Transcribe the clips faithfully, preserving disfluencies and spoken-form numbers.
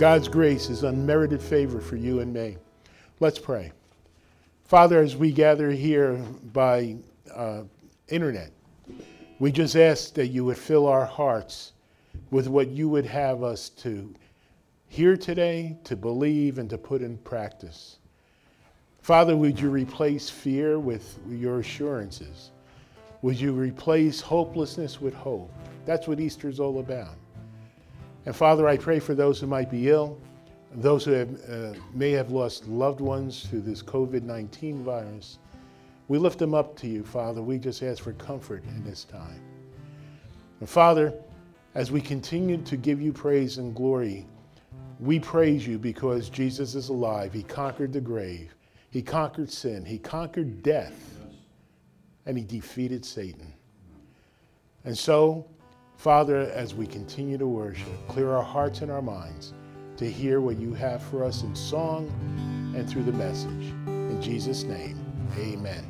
God's grace, His unmerited favor for you and me. Let's pray. Father, as we gather here by uh, internet, we just ask that you would fill our hearts with what you would have us to hear today, to believe, and to put in practice. Father, would you replace fear with your assurances? Would you replace hopelessness with hope? That's what Easter is all about. And Father, I pray for those who might be ill, those who have, uh, may have lost loved ones through this covid nineteen virus. We lift them up to you, Father. We just ask for comfort in this time. And Father, as we continue to give you praise and glory, we praise you because Jesus is alive. He conquered the grave. He conquered sin. He conquered death. And he defeated Satan. And so, Father, as we continue to worship, clear our hearts and our minds to hear what you have for us in song and through the message. In Jesus' name, amen.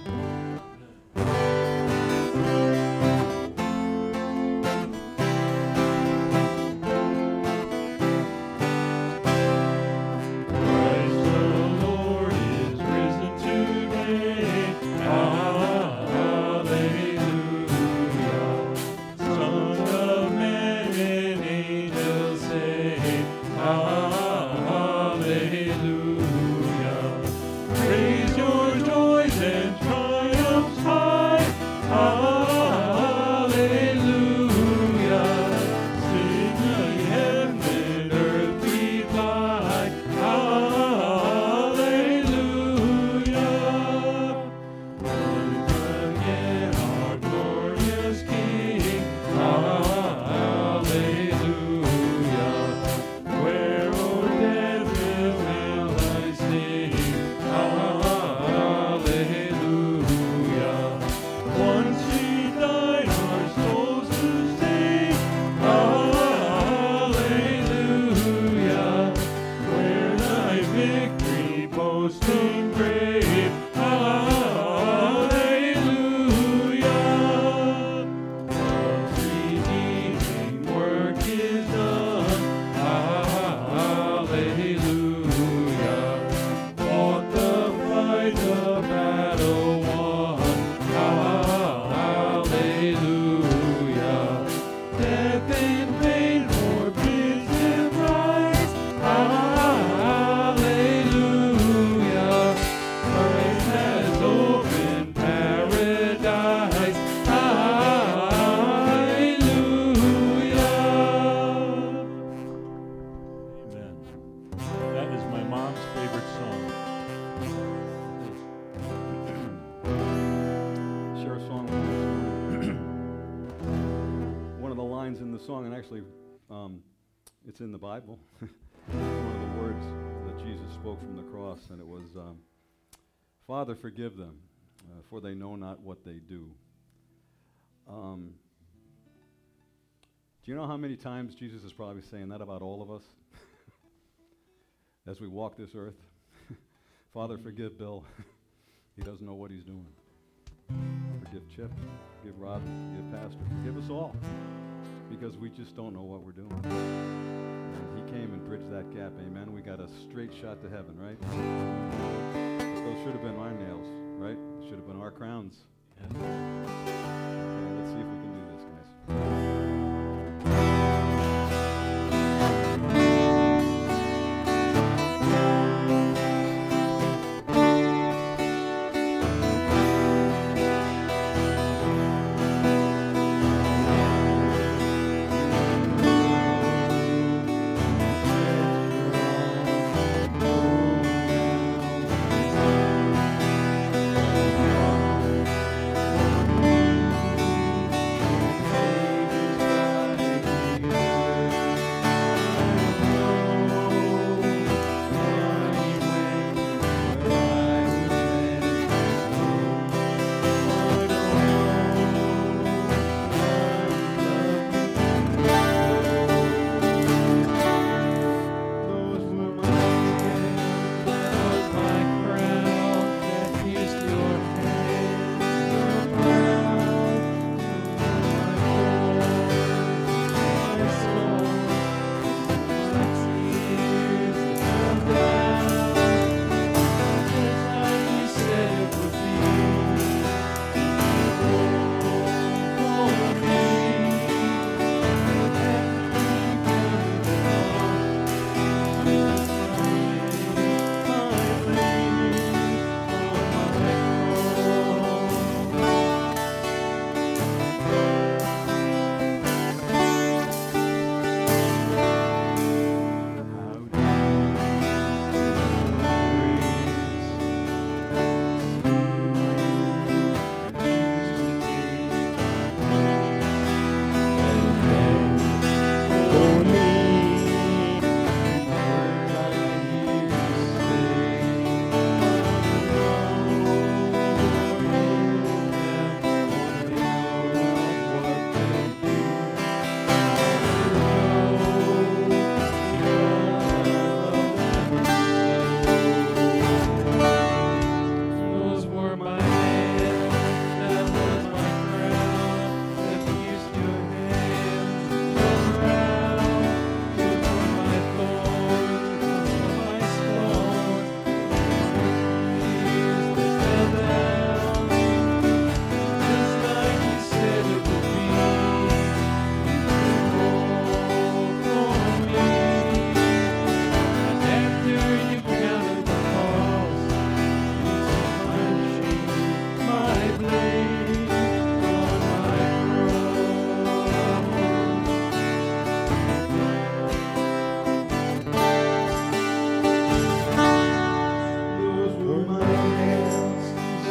Song, and actually um, it's in the Bible. One of the words that Jesus spoke from the cross, and it was, um, Father, forgive them, uh, for they know not what they do. Um, do you know how many times Jesus is probably saying that about all of us as we walk this earth? Father, forgive Bill. He doesn't know what he's doing. Forgive Chip, forgive Rob, forgive Pastor, forgive us all. Because we just don't know what we're doing. And he came and bridged that gap, amen. We got a straight shot to heaven, right? Those should have been our nails, right? Should have been our crowns. Yeah. Okay, let's see if we can do this, guys.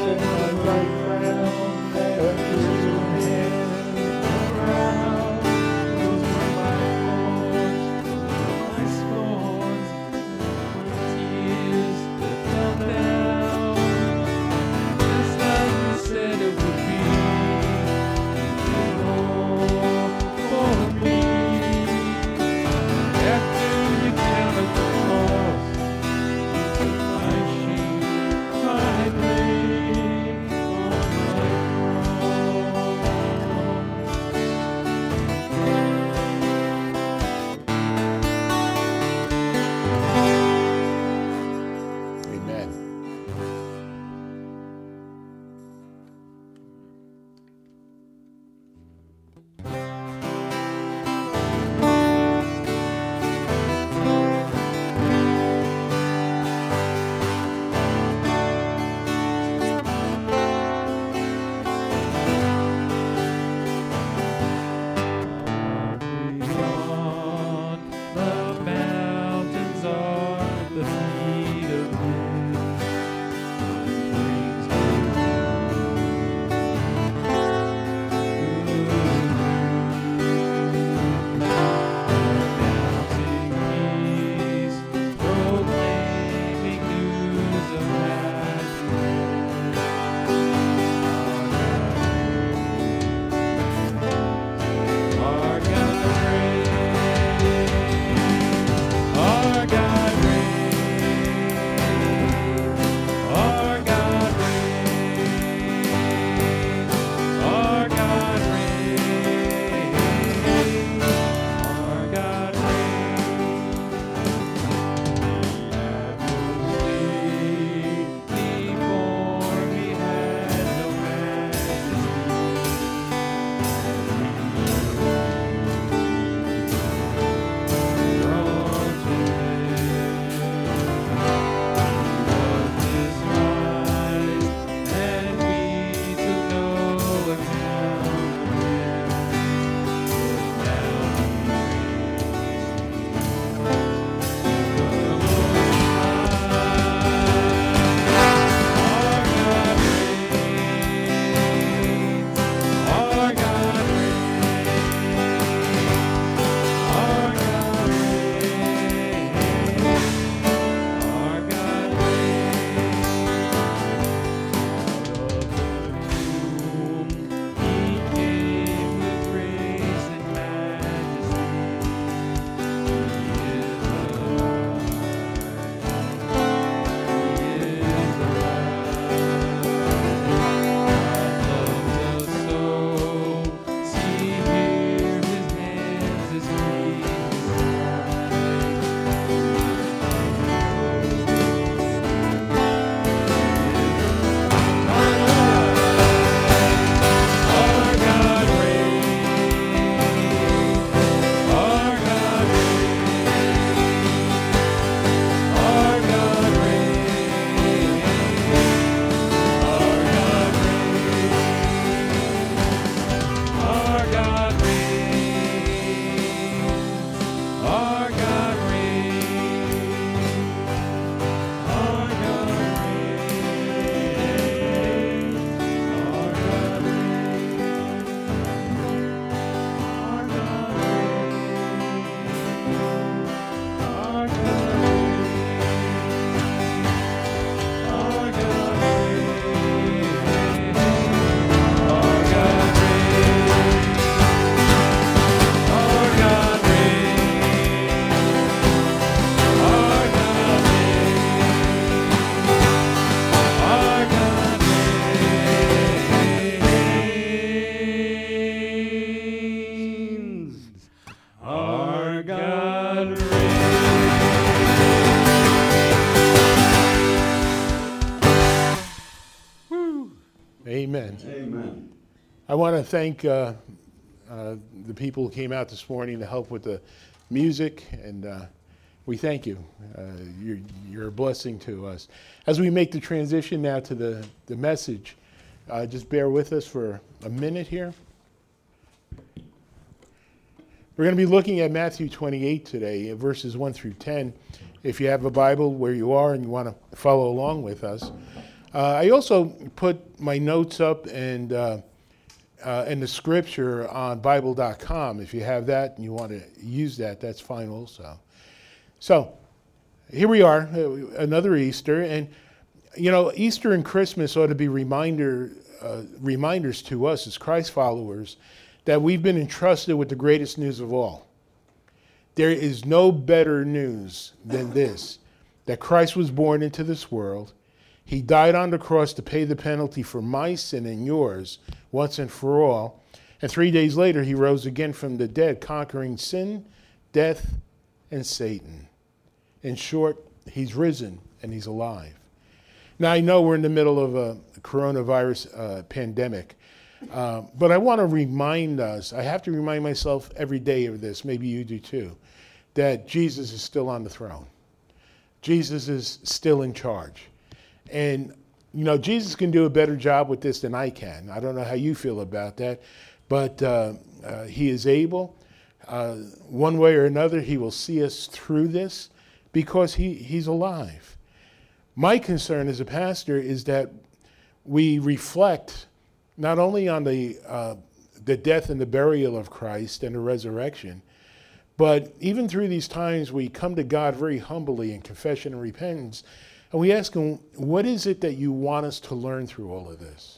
Amen. Amen. I want to thank uh, uh, the people who came out this morning to help with the music, and uh, we thank you. Uh, you're, you're a blessing to us. As we make the transition now to the, the message, uh, just bear with us for a minute here. We're going to be looking at Matthew twenty-eight today, verses one through ten. If you have a Bible where you are and you want to follow along with us. Uh, I also put my notes up and uh, uh, and the scripture on Bible dot com. If you have that and you want to use that, that's fine also. So here we are, another Easter, and you know, Easter and Christmas ought to be reminder uh, reminders to us as Christ followers that we've been entrusted with the greatest news of all. There is no better news than this, that Christ was born into this world. He died on the cross to pay the penalty for my sin and yours once and for all. And three days later, he rose again from the dead, conquering sin, death, and Satan. In short, he's risen and he's alive. Now, I know we're in the middle of a coronavirus uh, pandemic, uh, but I want to remind us, I have to remind myself every day of this, maybe you do too, that Jesus is still on the throne. Jesus is still in charge. And, you know, Jesus can do a better job with this than I can. I don't know how you feel about that, but uh, uh, he is able. Uh, one way or another, he will see us through this because he, he's alive. My concern as a pastor is that we reflect not only on the uh, the death and the burial of Christ and the resurrection, but even through these times we come to God very humbly in confession and repentance, and we ask him, what is it that you want us to learn through all of this?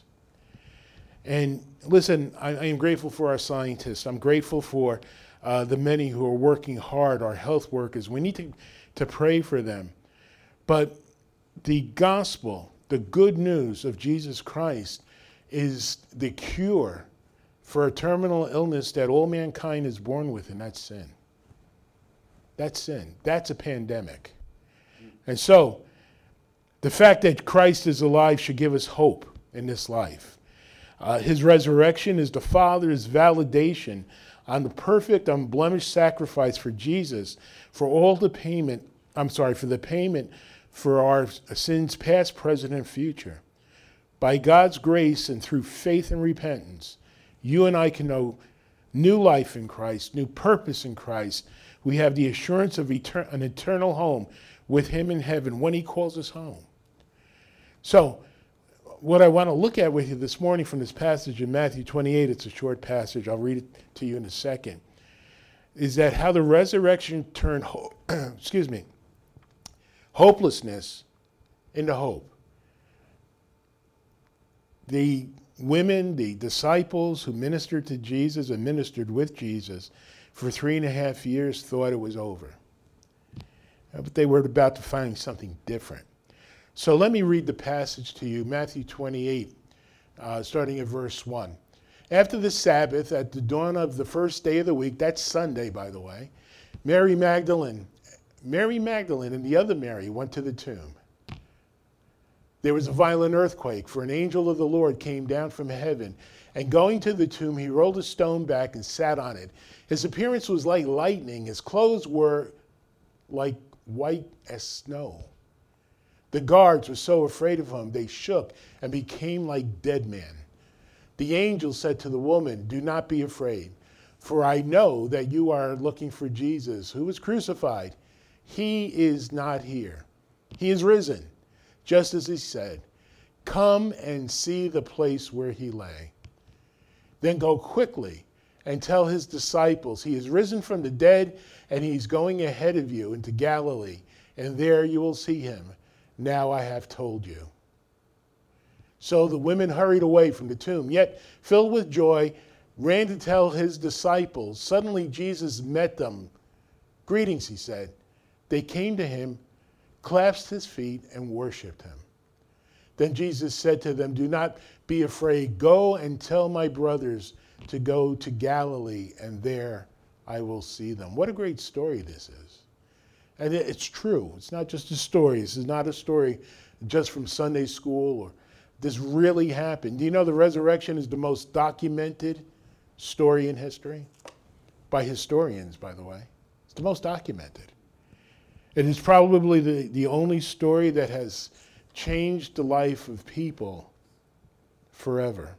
And listen, I, I am grateful for our scientists. I'm grateful for uh, the many who are working hard, our health workers. We need to, to pray for them. But the gospel, the good news of Jesus Christ, is the cure for a terminal illness that all mankind is born with, and that's sin. That's sin. That's a pandemic. And so, the fact that Christ is alive should give us hope in this life. Uh, his resurrection is the Father's validation on the perfect, unblemished sacrifice for Jesus for all the payment, I'm sorry, for the payment for our sins past, present, and future. By God's grace and through faith and repentance, you and I can know new life in Christ, new purpose in Christ. We have the assurance of etern- an eternal home with him in heaven when he calls us home. So, what I want to look at with you this morning from this passage in Matthew twenty-eight, it's a short passage, I'll read it to you in a second, is that how the resurrection turned, ho- excuse me, hopelessness into hope. The women, the disciples who ministered to Jesus and ministered with Jesus for three and a half years thought it was over. But they were about to find something different. So let me read the passage to you, Matthew twenty-eight, uh, starting at verse one. After the Sabbath, at the dawn of the first day of the week, that's Sunday, by the way, Mary Magdalene, Mary Magdalene and the other Mary went to the tomb. There was a violent earthquake, for an angel of the Lord came down from heaven, and going to the tomb, he rolled a stone back and sat on it. His appearance was like lightning. His clothes were like white as snow. The guards were so afraid of him, they shook and became like dead men. The angel said to the woman, "Do not be afraid, for I know that you are looking for Jesus, who was crucified. He is not here. He is risen, just as he said. Come and see the place where he lay. Then go quickly and tell his disciples, he is risen from the dead, and he's going ahead of you into Galilee, and there you will see him. Now I have told you." So the women hurried away from the tomb, yet filled with joy, ran to tell his disciples. Suddenly Jesus met them. "Greetings," he said. They came to him, clasped his feet, and worshiped him. Then Jesus said to them, "Do not be afraid. Go and tell my brothers to go to Galilee, and there I will see them." What a great story this is. And it's true. It's not just a story. This is not a story just from Sunday school. Or this really happened. Do you know the resurrection is the most documented story in history? By historians, by the way. It's the most documented. It is probably the, the only story that has changed the life of people forever.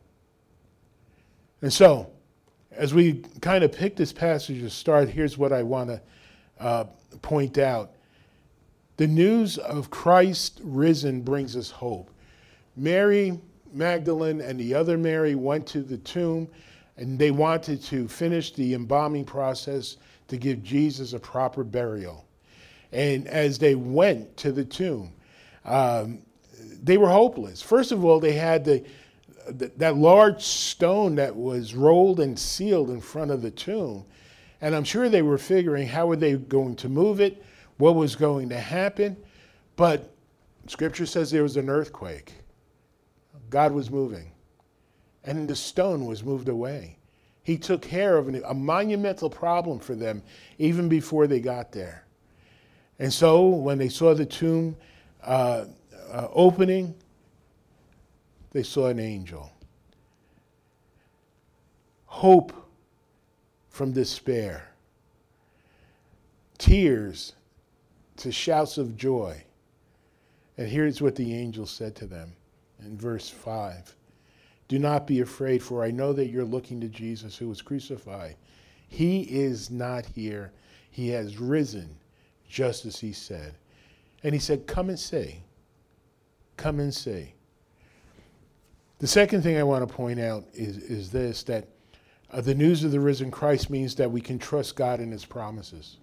And so, as we kind of pick this passage to start, here's what I want to uh, point out. The news of Christ risen brings us hope. Mary Magdalene and the other Mary went to the tomb, and they wanted to finish the embalming process to give Jesus a proper burial. And as they went to the tomb, um, they were hopeless. First of all, they had the, the that large stone that was rolled and sealed in front of the tomb. And I'm sure they were figuring, how were they going to move it? What was going to happen? But Scripture says there was an earthquake. God was moving. And the stone was moved away. He took care of an, a monumental problem for them even before they got there. And so when they saw the tomb uh, uh, opening, they saw an angel. Hope from despair. Tears to shouts of joy. And here's what the angel said to them in verse five. Do not be afraid, for I know that you're looking to Jesus who was crucified. He is not here. He has risen, just as he said. And he said, come and see. Come and see. The second thing I want to point out is, is this, that uh, the news of the risen Christ means that we can trust God in his promises.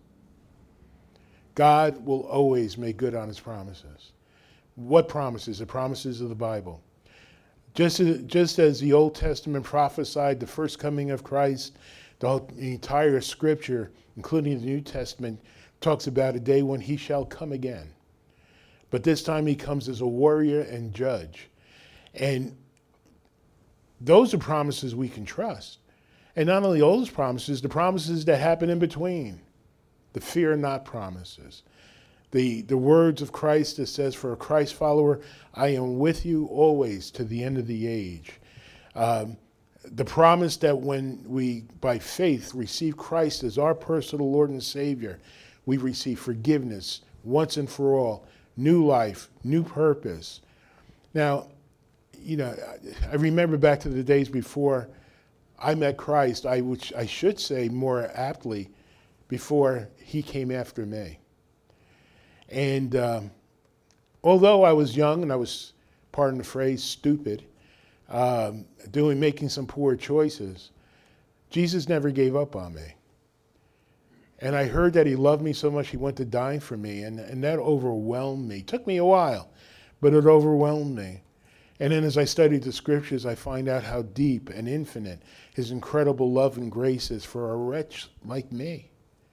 God will always make good on his promises. What promises? The promises of the Bible. Just as, just as the Old Testament prophesied the first coming of Christ, the, whole, the entire Scripture, including the New Testament, talks about a day when he shall come again. But this time he comes as a warrior and judge. And those are promises we can trust. And not only those promises, the promises that happen in between. The fear not promises. The, the words of Christ that says, for a Christ follower, I am with you always to the end of the age. Um, the promise that when we, by faith, receive Christ as our personal Lord and Savior, we receive forgiveness once and for all, new life, new purpose. Now, you know, I remember back to the days before I met Christ, I, which I should say more aptly, before he came after me. And um, although I was young and I was, pardon the phrase, stupid, um, doing, making some poor choices, Jesus never gave up on me. And I heard that he loved me so much he went to die for me, and, and that overwhelmed me. It took me a while, but it overwhelmed me. And then as I studied the Scriptures, I find out how deep and infinite his incredible love and grace is for a wretch like me.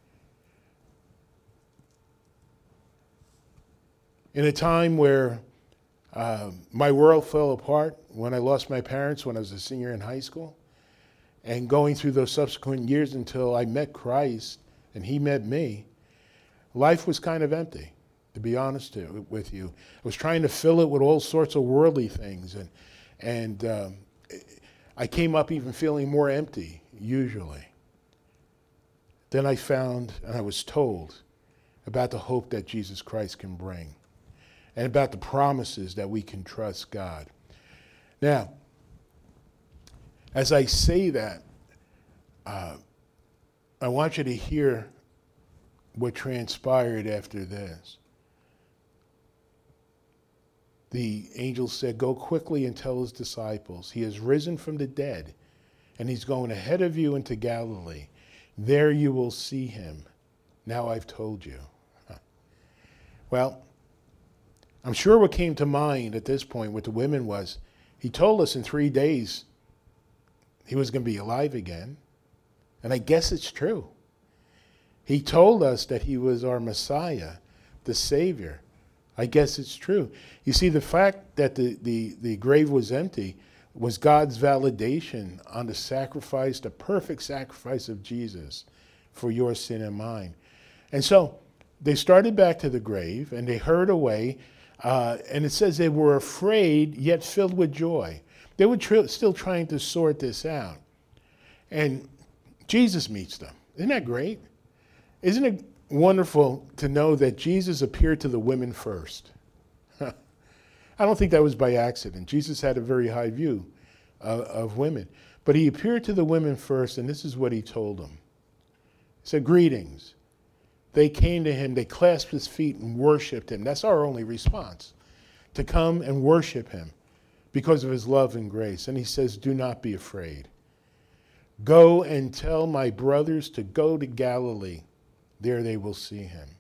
In a time where uh, my world fell apart, when I lost my parents when I was a senior in high school, and going through those subsequent years until I met Christ and he met me, life was kind of empty, to be honest to, with you. I was trying to fill it with all sorts of worldly things, and, and um, I came up even feeling more empty, usually. Then I found, and I was told, about the hope that Jesus Christ can bring, and about the promises that we can trust God. Now, as I say that, uh, I want you to hear what transpired after this. The angel said, go quickly and tell his disciples, he has risen from the dead, and he's going ahead of you into Galilee. There you will see him. Now I've told you. Huh. Well, I'm sure what came to mind at this point with the women was, he told us in three days he was going to be alive again. And I guess it's true. He told us that he was our Messiah, the Savior. I guess it's true. You see, the fact that the, the, the grave was empty was God's validation on the sacrifice, the perfect sacrifice of Jesus for your sin and mine. And so they started back to the grave, and they hurried away. Uh, and it says they were afraid, yet filled with joy. They were tr- still trying to sort this out. And Jesus meets them. Isn't that great? Isn't it wonderful to know that Jesus appeared to the women first? I don't think that was by accident. Jesus had a very high view uh, of women. But he appeared to the women first, and this is what he told them. He said, greetings. They came to him, they clasped his feet and worshiped him. That's our only response, to come and worship him. because of his love and grace. And he says, do not be afraid. Go and tell my brothers to go to Galilee. There they will see him.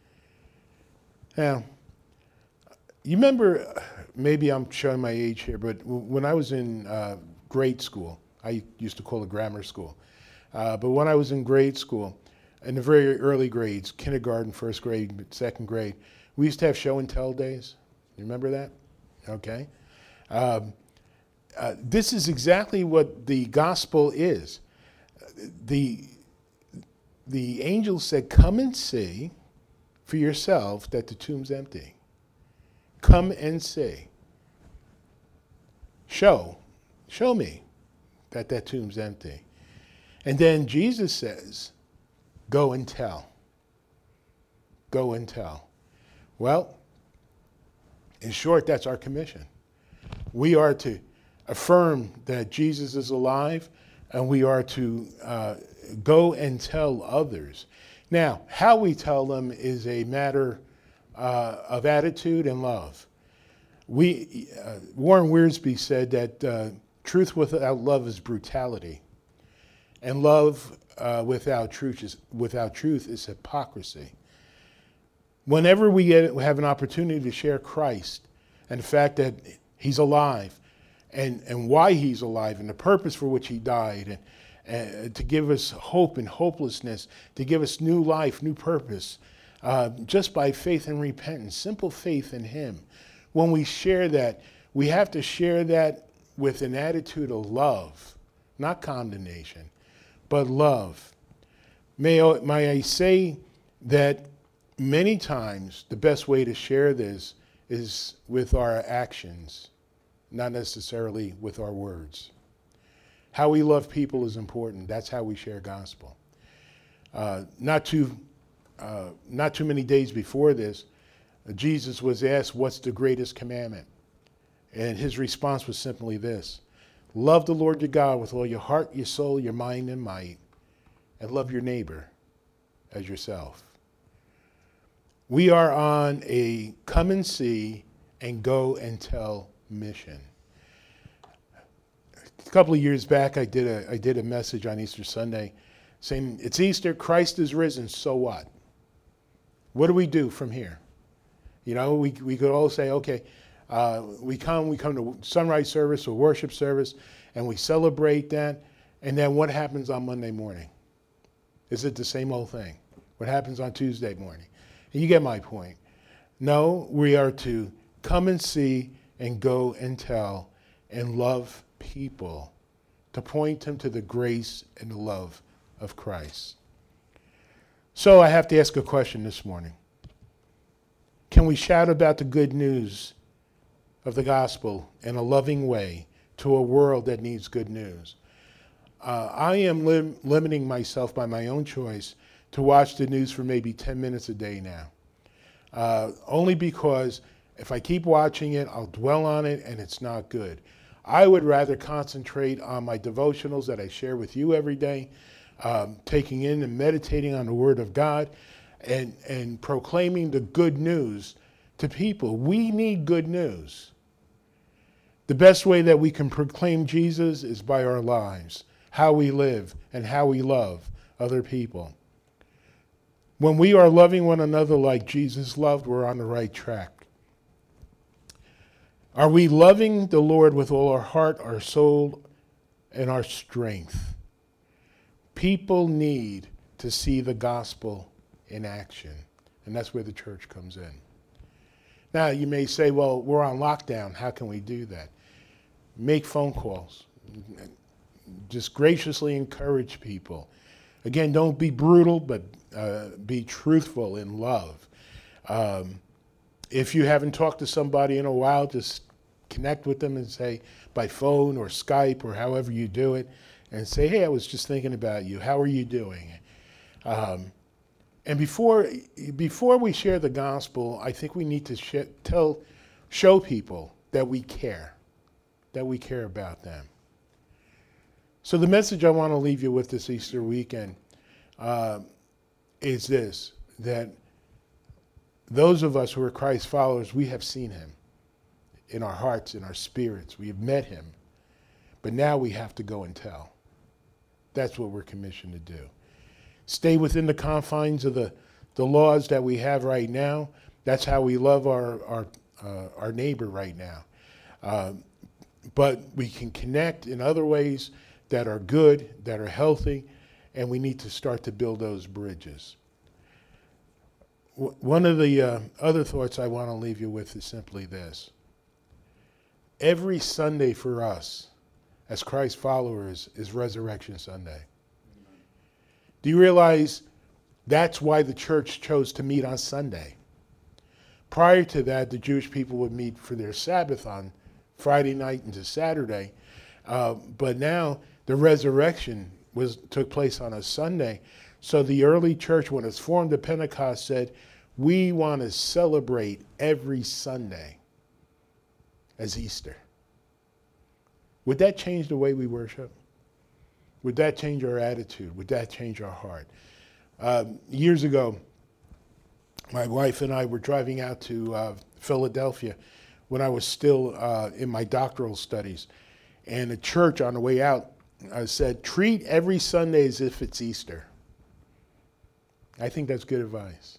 Now, you remember, maybe I'm showing my age here, but w- when I was in uh, grade school, I used to call it grammar school, uh, but when I was in grade school, in the very early grades, kindergarten, first grade, second grade, we used to have show and tell days. You remember that? Okay. Um, uh, this is exactly what the gospel is. The, the angel said, come and see for yourself that the tomb's empty. Come and see. Show. Show me that that tomb's empty. And then Jesus says, go and tell. Go and tell. Well, in short, that's our commission. We are to affirm that Jesus is alive, and we are to uh, go and tell others. Now, how we tell them is a matter uh, of attitude and love. We, uh, Warren Wiersbe said that uh, truth without love is brutality, and love uh, without truth is without truth is hypocrisy. Whenever we get, have an opportunity to share Christ and the fact that he's alive, and, and why he's alive, and the purpose for which he died, and, and to give us hope and hopelessness, to give us new life, new purpose, uh, just by faith and repentance, simple faith in him. When we share that, we have to share that with an attitude of love, not condemnation, but love. May I, may I say that many times the best way to share this is with our actions, not necessarily with our words. How we love people is important. That's how we share gospel. Uh, not too, uh, not too many days before this, Jesus was asked, what's the greatest commandment? And his response was simply this: love the Lord your God with all your heart, your soul, your mind, and might, and love your neighbor as yourself. We are on a come and see and go and tell mission. A couple of years back, I did a I did a message on Easter Sunday saying, it's Easter, Christ is risen, so what? What do we do from here? You know, we we could all say, okay, uh, we come we come to sunrise service or worship service, and we celebrate that, and then what happens on Monday morning? Is it the same old thing? What happens on Tuesday morning? And you get my point. No, we are to come and see and go and tell and love people, to point them to the grace and the love of Christ. So I have to ask a question this morning. Can we shout about the good news of the gospel in a loving way to a world that needs good news? Uh, I am lim- limiting myself by my own choice to watch the news for maybe ten minutes a day now. Uh, only because if I keep watching it, I'll dwell on it and it's not good. I would rather concentrate on my devotionals that I share with you every day, um, taking in and meditating on the Word of God, and, and proclaiming the good news to people. We need good news. The best way that we can proclaim Jesus is by our lives, how we live and how we love other people. When we are loving one another like Jesus loved, we're on the right track. Are we loving the Lord with all our heart, our soul, and our strength? People need to see the gospel in action, and that's where the church comes in. Now, you may say, well, we're on lockdown. How can we do that? Make phone calls. Just graciously encourage people. Again, don't be brutal, but uh, be truthful in love. Um, if you haven't talked to somebody in a while, just connect with them and say by phone or Skype or however you do it, and say, hey, I was just thinking about you. How are you doing? Um, and before before we share the gospel, I think we need to sh- tell, show people that we care, that we care about them. So the message I want to leave you with this Easter weekend uh, is this, that those of us who are Christ followers, we have seen him. in our hearts, in our spirits. We have met him. But now we have to go and tell. That's what we're commissioned to do. Stay within the confines of the, the laws that we have right now. That's how we love our, our, uh, our neighbor right now. Uh, but we can connect in other ways that are good, that are healthy, and we need to start to build those bridges. W- one of the uh, other thoughts I want to leave you with is simply this. Every Sunday for us, as Christ followers, is Resurrection Sunday. Do you realize that's why the church chose to meet on Sunday? Prior to that, the Jewish people would meet for their Sabbath on Friday night into Saturday. Uh, but now the resurrection was took place on a Sunday. So the early church, when it's formed at Pentecost, said, we want to celebrate every Sunday as Easter. Would that change the way we worship? Would that change our attitude? Would that change our heart? Um, years ago, my wife and I were driving out to uh, Philadelphia when I was still uh, in my doctoral studies. And a church on the way out uh, said, treat every Sunday as if it's Easter. I think that's good advice.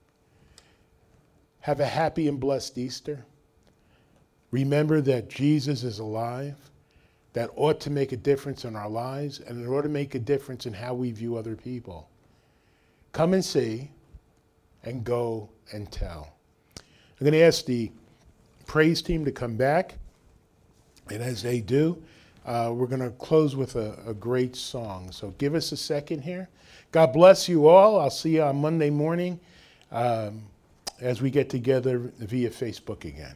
Have a happy and blessed Easter. Remember that Jesus is alive. That ought to make a difference in our lives, and it ought to make a difference in how we view other people. Come and see, and go and tell. I'm going to ask the praise team to come back, and as they do, uh, we're going to close with a, a great song. So give us a second here. God bless you all. I'll see you on Monday morning um, as we get together via Facebook again.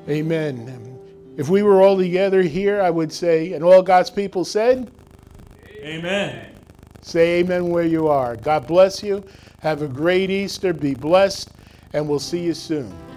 Amen. If we were all together here, I would say, and all God's people said, Amen. Say amen where you are. God bless you. Have a great Easter. Be blessed. And we'll see you soon.